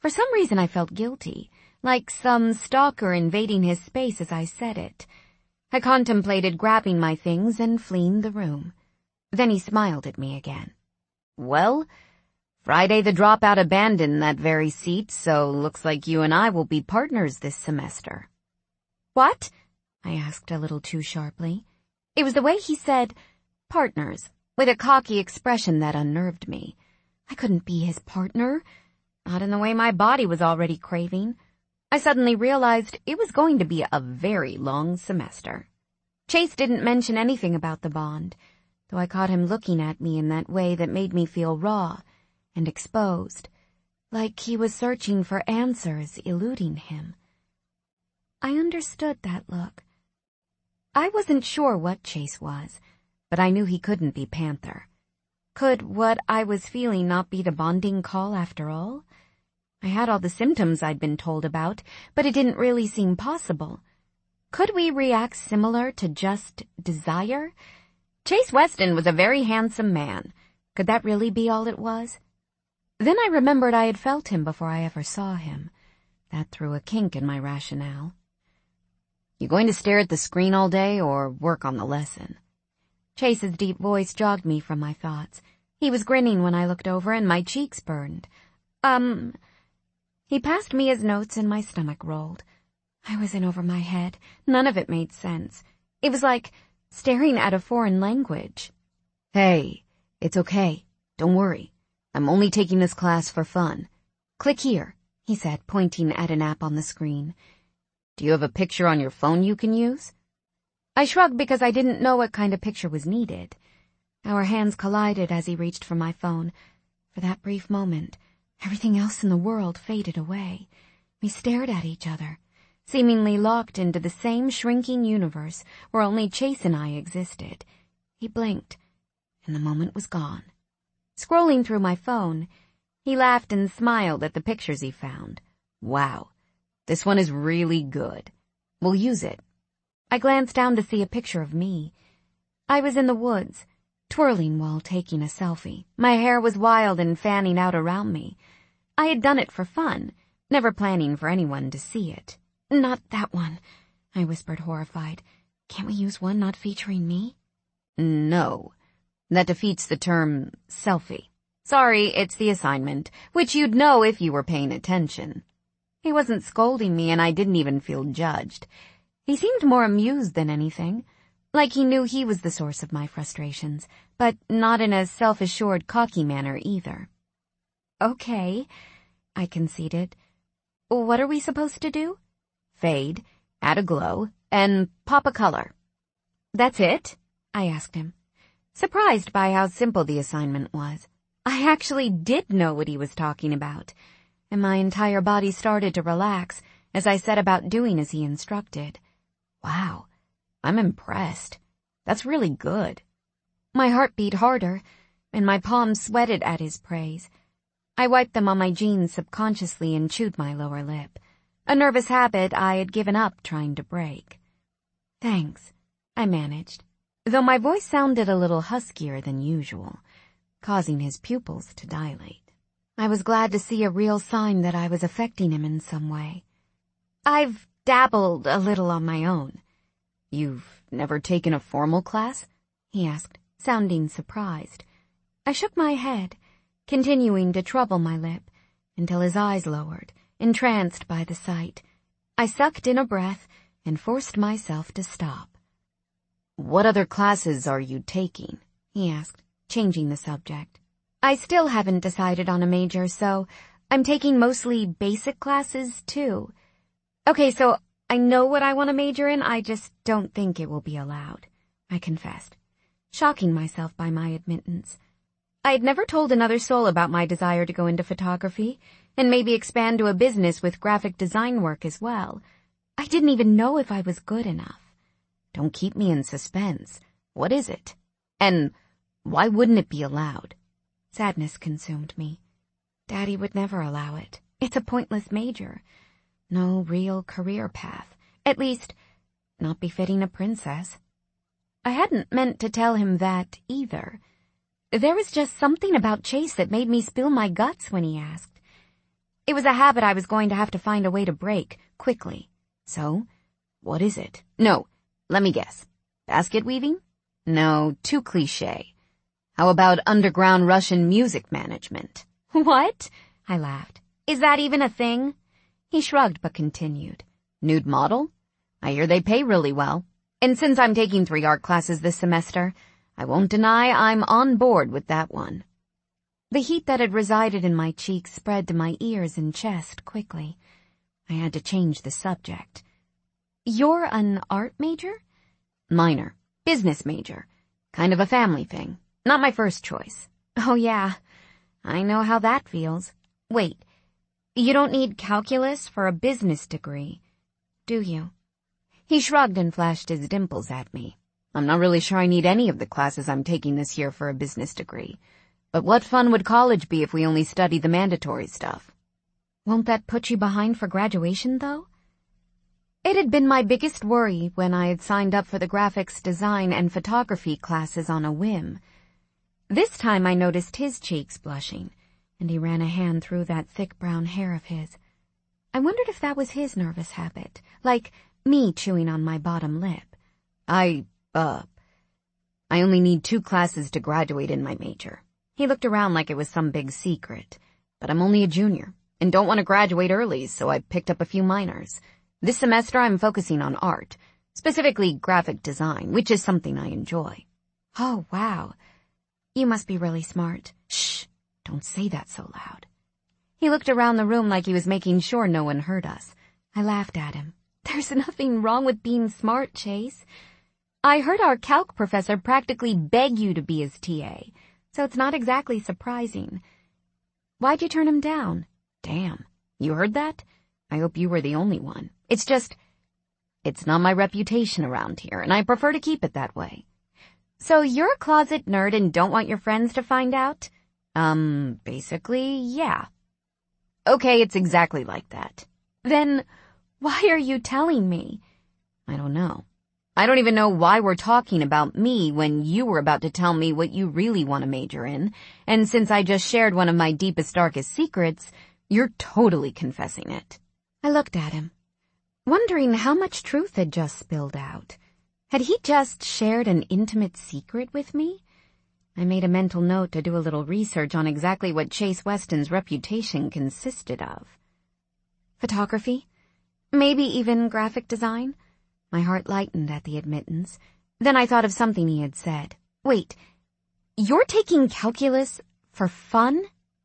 For some reason I felt guilty, like some stalker invading his space as I said it. I contemplated grabbing my things and fleeing the room. Then he smiled at me again. "Well, Friday the dropout abandoned that very seat, so looks like you and I will be partners this semester." "What?" I asked a little too sharply. It was the way he said partners, with a cocky expression that unnerved me. I couldn't be his partner, not in the way my body was already craving. I suddenly realized it was going to be a very long semester. Chase didn't mention anything about the bond, though I caught him looking at me in that way that made me feel raw and exposed, like he was searching for answers eluding him. I understood that look. I wasn't sure what Chase was, but I knew he couldn't be Panther. Could what I was feeling not be the bonding call after all? I had all the symptoms I'd been told about, but it didn't really seem possible. Could we react similar to just desire? Chase Weston was a very handsome man. Could that really be all it was? Then I remembered I had felt him before I ever saw him. That threw a kink in my rationale. "You going to stare at the screen all day or work on the lesson?" Chase's deep voice jogged me from my thoughts. He was grinning when I looked over and my cheeks burned. He passed me his notes and my stomach rolled. I was in over my head. None of it made sense. It was like staring at a foreign language. "Hey, it's okay. Don't worry. I'm only taking this class for fun. Click here," he said, pointing at an app on the screen. "Do you have a picture on your phone you can use?" I shrugged because I didn't know what kind of picture was needed. Our hands collided as he reached for my phone. For that brief moment, everything else in the world faded away. We stared at each other, seemingly locked into the same shrinking universe where only Chase and I existed. He blinked, and the moment was gone. Scrolling through my phone, he laughed and smiled at the pictures he found. "Wow, this one is really good. We'll use it." I glanced down to see a picture of me. I was in the woods, twirling while taking a selfie. My hair was wild and fanning out around me. I had done it for fun, never planning for anyone to see it. "Not that one," I whispered, horrified. "Can't we use one not featuring me?" "No. That defeats the term selfie. Sorry, it's the assignment, which you'd know if you were paying attention." He wasn't scolding me, and I didn't even feel judged. He seemed more amused than anything, like he knew he was the source of my frustrations, but not in a self-assured, cocky manner either. "Okay," I conceded. "What are we supposed to do?" "Fade, add a glow, and pop a color." "That's it?" I asked him, surprised by how simple the assignment was. I actually did know what he was talking about, and my entire body started to relax as I set about doing as he instructed. Wow, I'm impressed. That's really good. My heart beat harder, and my palms sweated at his praise. I wiped them on my jeans subconsciously and chewed my lower lip, a nervous habit I had given up trying to break. "Thanks," I managed, though my voice sounded a little huskier than usual, causing his pupils to dilate. I was glad to see a real sign that I was affecting him in some way. "I've dabbled a little on my own." "You've never taken a formal class?" he asked, sounding surprised. I shook my head, continuing to trouble my lip, until his eyes lowered, entranced by the sight. I sucked in a breath and forced myself to stop. "What other classes are you taking?" he asked, changing the subject. "I still haven't decided on a major, so I'm taking mostly basic classes, too. Okay, so I know what I want to major in, I just don't think it will be allowed," I confessed, shocking myself by my admittance. I had never told another soul about my desire to go into photography, and maybe expand to a business with graphic design work as well. I didn't even know if I was good enough. "Don't keep me in suspense. What is it? And why wouldn't it be allowed?" Sadness consumed me. Daddy would never allow it. It's a pointless major. No real career path. At least, not befitting a princess. I hadn't meant to tell him that either. There was just something about Chase that made me spill my guts when he asked. It was a habit I was going to have to find a way to break, quickly. So, what is it? No, let me guess. Basket weaving? No, too cliché. How about underground Russian music management? What? I laughed. Is that even a thing? He shrugged but continued. Nude model? I hear they pay really well. And since I'm taking 3 art classes this semester, I won't deny I'm on board with that one. The heat that had resided in my cheeks spread to my ears and chest quickly. I had to change the subject. You're an art major? Minor. Business major. Kind of a family thing. Not my first choice. Oh yeah, I know how that feels. Wait, you don't need calculus for a business degree, do you? He shrugged and flashed his dimples at me. I'm not really sure I need any of the classes I'm taking this year for a business degree. But what fun would college be if we only studied the mandatory stuff? Won't that put you behind for graduation, though? It had been my biggest worry when I had signed up for the graphics design and photography classes on a whim. This time I noticed his cheeks blushing, and he ran a hand through that thick brown hair of his. I wondered if that was his nervous habit, like me chewing on my bottom lip. I only need 2 classes to graduate in my major. He looked around like it was some big secret. But I'm only a junior, and don't want to graduate early, so I picked up a few minors. This semester I'm focusing on art, specifically graphic design, which is something I enjoy. Oh, wow. You must be really smart. Shh, don't say that so loud. He looked around the room like he was making sure no one heard us. I laughed at him. There's nothing wrong with being smart, Chase. I heard our calc professor practically beg you to be his TA, so it's not exactly surprising. Why'd you turn him down? Damn, you heard that? I hope you were the only one. It's not my reputation around here, and I prefer to keep it that way. So you're a closet nerd and don't want your friends to find out? Basically, yeah. Okay, it's exactly like that. Then, why are you telling me? I don't know. I don't even know why we're talking about me when you were about to tell me what you really want to major in, and since I just shared one of my deepest, darkest secrets, you're totally confessing it. I looked at him, wondering how much truth had just spilled out. Had he just shared an intimate secret with me? I made a mental note to do a little research on exactly what Chase Weston's reputation consisted of. Photography? Maybe even graphic design? My heart lightened at the admittance. Then I thought of something he had said. Wait, you're taking calculus for fun?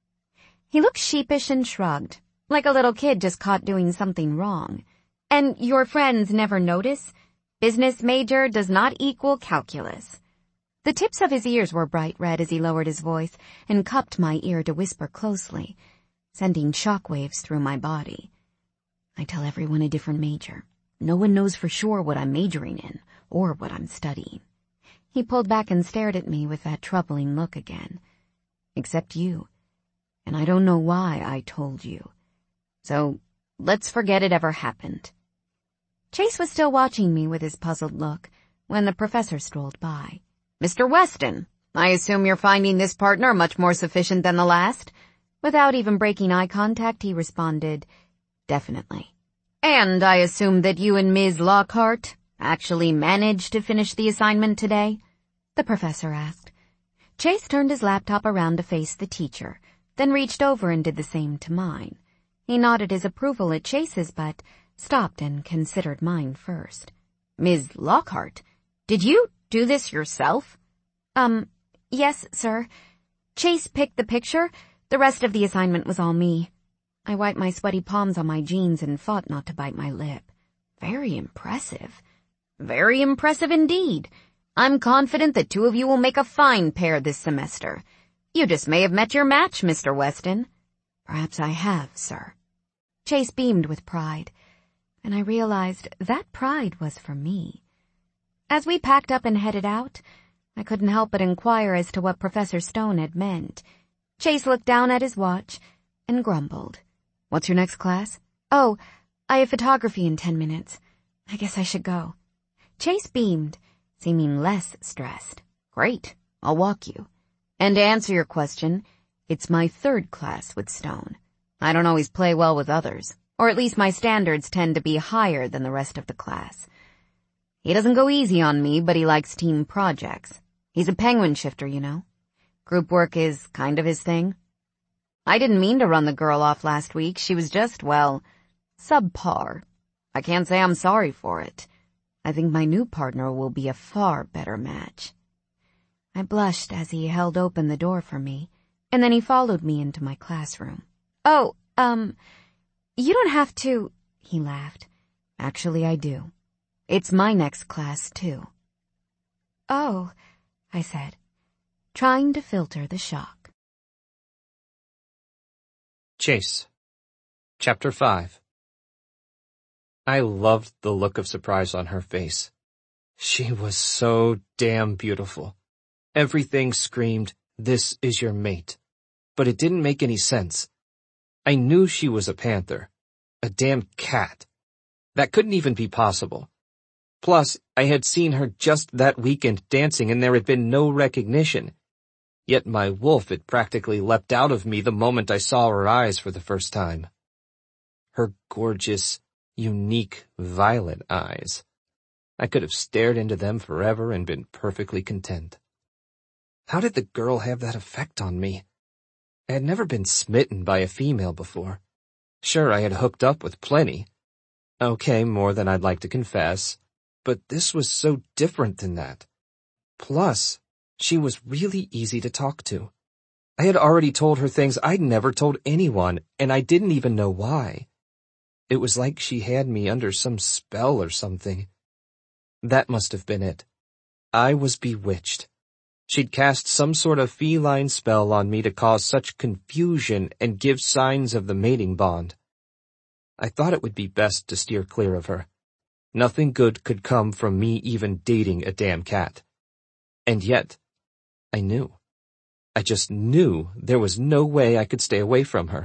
He looked sheepish and shrugged, like a little kid just caught doing something wrong. And your friends never notice? Business major does not equal calculus. The tips of his ears were bright red as he lowered his voice and cupped my ear to whisper closely, sending shockwaves through my body. I tell everyone a different major. No one knows for sure what I'm majoring in or what I'm studying. He pulled back and stared at me with that troubling look again. Except you. And I don't know why I told you. So let's forget it ever happened. Chase was still watching me with his puzzled look when the professor strolled by. Mr. Weston, I assume you're finding this partner much more sufficient than the last? Without even breaking eye contact, he responded, definitely. And I assume that you and Ms. Lockhart actually managed to finish the assignment today? The professor asked. Chase turned his laptop around to face the teacher, then reached over and did the same to mine. He nodded his approval at Chase's, but stopped and considered mine first. Ms. Lockhart, did you do this yourself? Yes, sir. Chase picked the picture. The rest of the assignment was all me. I wiped my sweaty palms on my jeans and fought not to bite my lip. Very impressive. Very impressive indeed. I'm confident the 2 of you will make a fine pair this semester. You just may have met your match, Mr. Weston. Perhaps I have, sir. Chase beamed with pride, and I realized that pride was for me. As we packed up and headed out, I couldn't help but inquire as to what Professor Stone had meant. Chase looked down at his watch and grumbled. What's your next class? Oh, I have photography in 10 minutes. I guess I should go. Chase beamed, seeming less stressed. Great, I'll walk you. And to answer your question, it's my 3rd class with Stone. I don't always play well with others, or at least my standards tend to be higher than the rest of the class. He doesn't go easy on me, but he likes team projects. He's a penguin shifter, you know. Group work is kind of his thing. I didn't mean to run the girl off last week. She was just, well, subpar. I can't say I'm sorry for it. I think my new partner will be a far better match. I blushed as he held open the door for me, and then he followed me into my classroom. Oh, you don't have to, he laughed. Actually, I do. It's my next class, too. Oh, I said, trying to filter the shock. Chase. Chapter 5. I loved the look of surprise on her face. She was so damn beautiful. Everything screamed, "This is your mate." But it didn't make any sense. I knew she was a panther. A damn cat. That couldn't even be possible. Plus, I had seen her just that weekend dancing and there had been no recognition. Yet my wolf had practically leapt out of me the moment I saw her eyes for the first time. Her gorgeous, unique violet eyes. I could have stared into them forever and been perfectly content. How did the girl have that effect on me? I had never been smitten by a female before. Sure, I had hooked up with plenty. Okay, more than I'd like to confess. But this was so different than that. Plus, she was really easy to talk to. I had already told her things I'd never told anyone, and I didn't even know why. It was like she had me under some spell or something. That must have been it. I was bewitched. She'd cast some sort of feline spell on me to cause such confusion and give signs of the mating bond. I thought it would be best to steer clear of her. Nothing good could come from me even dating a damn cat. And yet, I knew. I just knew there was no way I could stay away from her.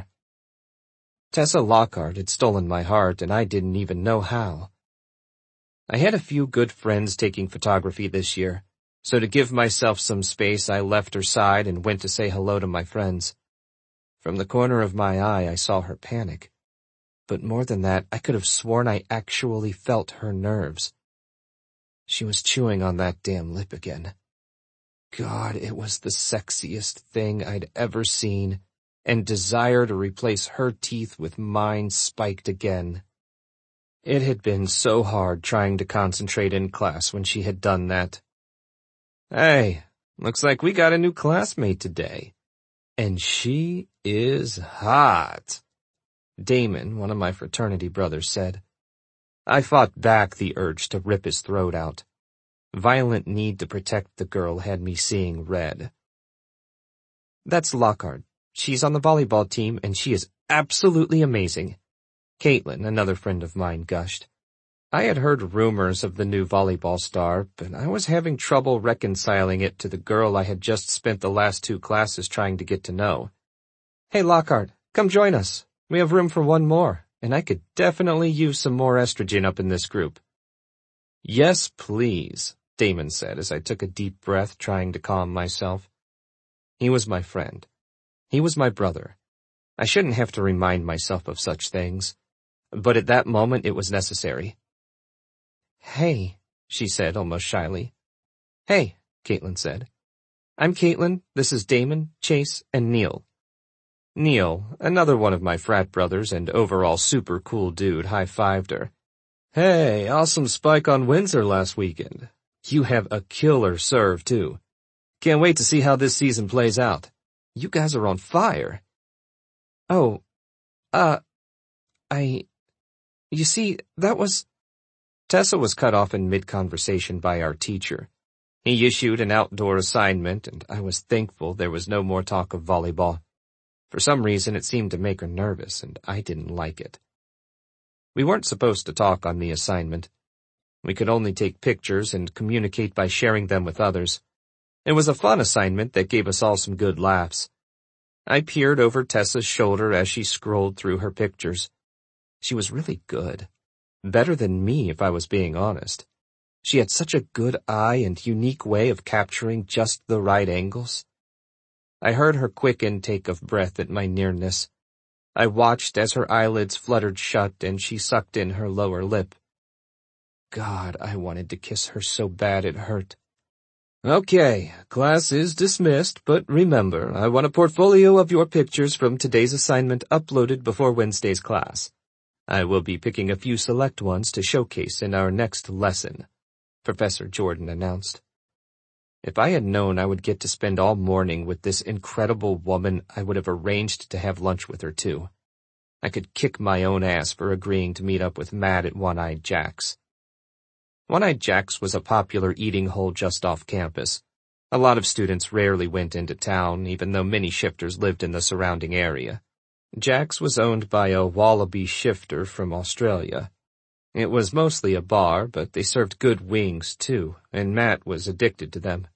Tessa Lockhart had stolen my heart, and I didn't even know how. I had a few good friends taking photography this year, so to give myself some space I left her side and went to say hello to my friends. From the corner of my eye I saw her panic. But more than that, I could have sworn I actually felt her nerves. She was chewing on that damn lip again. God, it was the sexiest thing I'd ever seen, and desire to replace her teeth with mine spiked again. It had been so hard trying to concentrate in class when she had done that. Hey, looks like we got a new classmate today. And she is hot. Damon, one of my fraternity brothers, said. I fought back the urge to rip his throat out. Violent need to protect the girl had me seeing red. That's Lockhart. She's on the volleyball team, and she is absolutely amazing. Caitlin, another friend of mine, gushed. I had heard rumors of the new volleyball star, but I was having trouble reconciling it to the girl I had just spent the last 2 classes trying to get to know. Hey, Lockhart, come join us. We have room for one more, and I could definitely use some more estrogen up in this group. Yes, please, Damon said as I took a deep breath, trying to calm myself. He was my friend. He was my brother. I shouldn't have to remind myself of such things, but at that moment it was necessary. Hey, she said almost shyly. Hey, Caitlin said. I'm Caitlin, this is Damon, Chase, and Neil. Neil, another one of my frat brothers and overall super cool dude, high-fived her. Hey, awesome spike on Windsor last weekend. You have a killer serve, too. Can't wait to see how this season plays out. You guys are on fire. Oh, you see, that was... Tessa was cut off in mid-conversation by our teacher. He issued an outdoor assignment, and I was thankful there was no more talk of volleyball. For some reason, it seemed to make her nervous, and I didn't like it. We weren't supposed to talk on the assignment. We could only take pictures and communicate by sharing them with others. It was a fun assignment that gave us all some good laughs. I peered over Tessa's shoulder as she scrolled through her pictures. She was really good. Better than me, if I was being honest. She had such a good eye and unique way of capturing just the right angles. I heard her quick intake of breath at my nearness. I watched as her eyelids fluttered shut and she sucked in her lower lip. God, I wanted to kiss her so bad it hurt. Okay, class is dismissed, but remember, I want a portfolio of your pictures from today's assignment uploaded before Wednesday's class. I will be picking a few select ones to showcase in our next lesson, Professor Jordan announced. If I had known I would get to spend all morning with this incredible woman, I would have arranged to have lunch with her too. I could kick my own ass for agreeing to meet up with Matt at One-Eyed Jack's. One-Eyed Jack's was a popular eating hole just off campus. A lot of students rarely went into town, even though many shifters lived in the surrounding area. Jack's was owned by a wallaby shifter from Australia. It was mostly a bar, but they served good wings too, and Matt was addicted to them.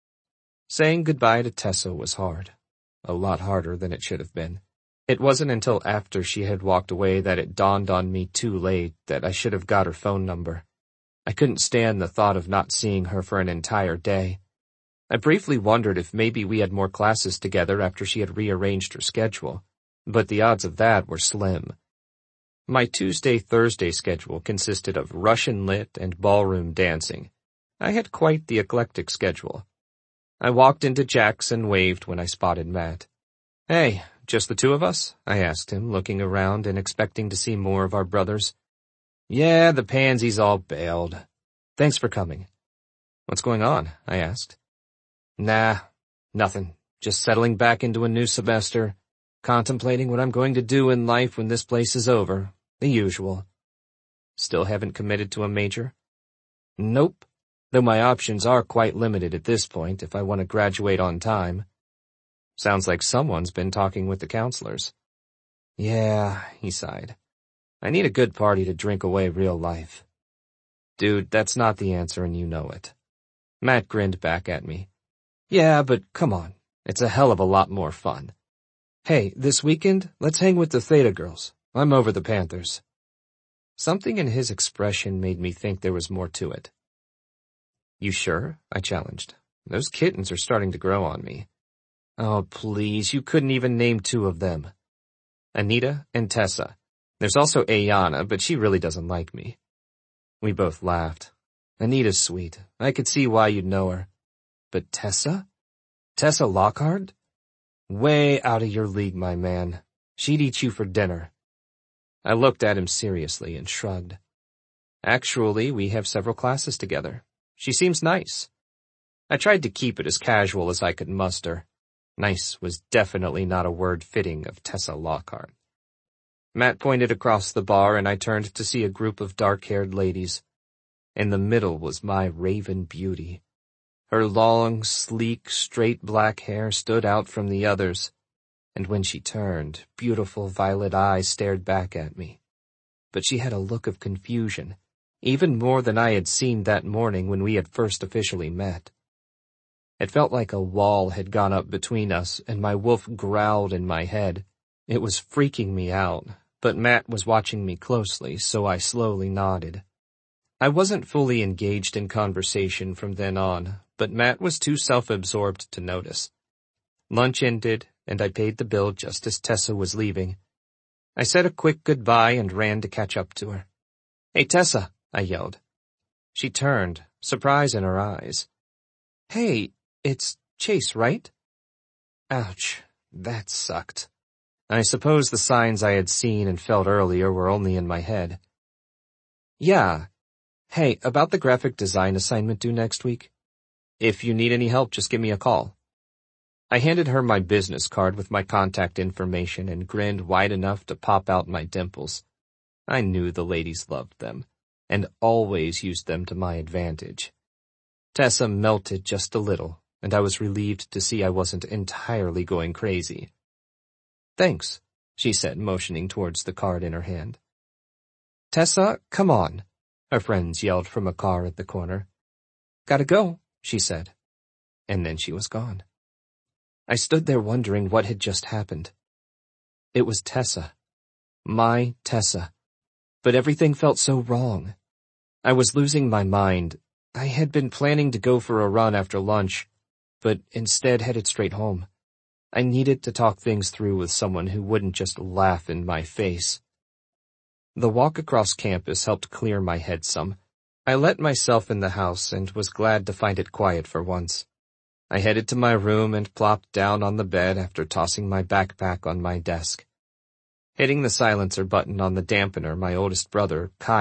Saying goodbye to Tessa was hard. A lot harder than it should have been. It wasn't until after she had walked away that it dawned on me too late that I should have got her phone number. I couldn't stand the thought of not seeing her for an entire day. I briefly wondered if maybe we had more classes together after she had rearranged her schedule, but the odds of that were slim. My Tuesday-Thursday schedule consisted of Russian lit and ballroom dancing. I had quite the eclectic schedule. I walked into Jack's and waved when I spotted Matt. Hey, just the two of us? I asked him, looking around and expecting to see more of our brothers. Yeah, the pansies all bailed. Thanks for coming. What's going on? I asked. Nah, nothing. Just settling back into a new semester, contemplating what I'm going to do in life when this place is over. The usual. Still haven't committed to a major? Nope, though my options are quite limited at this point if I want to graduate on time. Sounds like someone's been talking with the counselors. Yeah, he sighed. I need a good party to drink away real life. Dude, that's not the answer and you know it. Matt grinned back at me. Yeah, but come on. It's a hell of a lot more fun. Hey, this weekend, let's hang with the Theta girls. I'm over the Panthers. Something in his expression made me think there was more to it. You sure? I challenged. Those kittens are starting to grow on me. Oh, please, you couldn't even name two of them. Anita and Tessa. There's also Ayana, but she really doesn't like me. We both laughed. Anita's sweet. I could see why you'd know her. But Tessa? Tessa Lockhart? Way out of your league, my man. She'd eat you for dinner. I looked at him seriously and shrugged. Actually, we have several classes together. She seems nice. I tried to keep it as casual as I could muster. Nice was definitely not a word fitting of Tessa Lockhart. Matt pointed across the bar and I turned to see a group of dark-haired ladies. In the middle was my Raven beauty. Her long, sleek, straight black hair stood out from the others, and when she turned, beautiful violet eyes stared back at me. But she had a look of confusion, even more than I had seen that morning when we had first officially met. It felt like a wall had gone up between us, and my wolf growled in my head. It was freaking me out, but Matt was watching me closely, so I slowly nodded. I wasn't fully engaged in conversation from then on, but Matt was too self-absorbed to notice. Lunch ended, and I paid the bill just as Tessa was leaving. I said a quick goodbye and ran to catch up to her. Hey, Tessa, I yelled. She turned, surprise in her eyes. Hey, it's Chase, right? Ouch, that sucked. I suppose the signs I had seen and felt earlier were only in my head. Yeah. Hey, about the graphic design assignment due next week? If you need any help, just give me a call. I handed her my business card with my contact information and grinned wide enough to pop out my dimples. I knew the ladies loved them, and always used them to my advantage. Tessa melted just a little, and I was relieved to see I wasn't entirely going crazy. Thanks, she said, motioning towards the card in her hand. Tessa, come on, her friends yelled from a car at the corner. Gotta go, she said, and then she was gone. I stood there wondering what had just happened. It was Tessa. My Tessa. But everything felt so wrong. I was losing my mind. I had been planning to go for a run after lunch, but instead headed straight home. I needed to talk things through with someone who wouldn't just laugh in my face. The walk across campus helped clear my head some. I let myself in the house and was glad to find it quiet for once. I headed to my room and plopped down on the bed after tossing my backpack on my desk. Hitting the silencer button on the dampener, my oldest brother, Kyle,